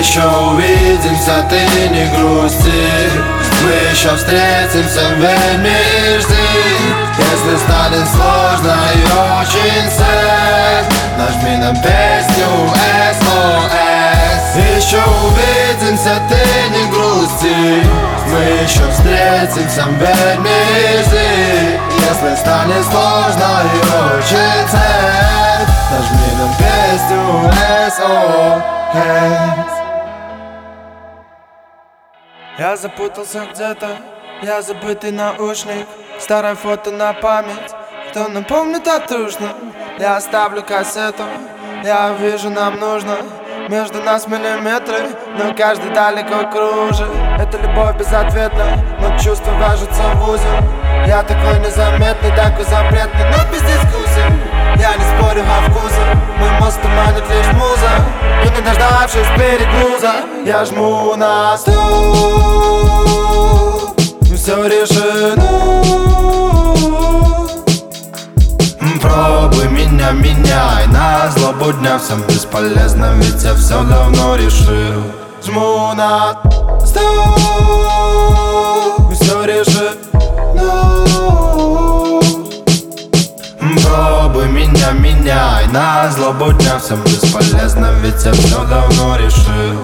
Еще увидимся, ты не грусти. Мы еще встретимся, верь мне и жди. Если станет сложно и очень sad, нажми на песню SOS. Еще увидимся, ты не грусти. Мы еще встретимся, верь мне и жди. Если станет сложно и очень sad, нажми на песню SOS. Я запутался где-то, я забытый наушник. Старое фото на память, кто напомнит о трушном. Я оставлю кассету, я вижу, нам нужно. Между нас миллиметры, но каждый далеко кружит. Это любовь безответная, но чувства вяжутся в узел. Я такой незаметный, такой запретный, но без дискуссий. Я не спорю о вкусе, мой мозг туманит лишь муза. И не дождавшись перегруза, я жму на стоп. Все решено. Пробуй меня, меняй. На злобу дня всем бесполезно, ведь я все давно решил. Жму на стоп. Все решено. Пробуй меня, меняй. На злобу дня всем бесполезно, ведь я все давно решил.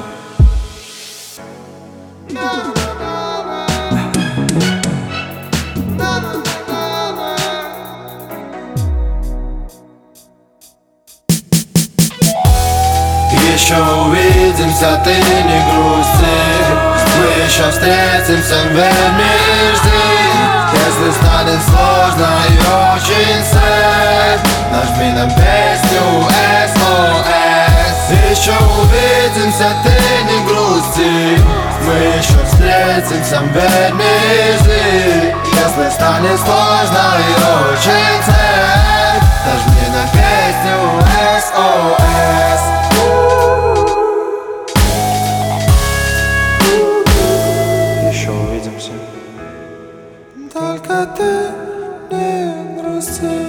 Еще увидимся, ты не грусти. Мы еще встретимся, верь мне и жди. Если станет сложно и очень sad, нажми на песню SOS. Еще увидимся, ты не грусти. Мы еще встретимся, верь мне и жди. Если станет сложно и очень sad, нажми на песню SOS. Еще увидимся. Только ты не грусти.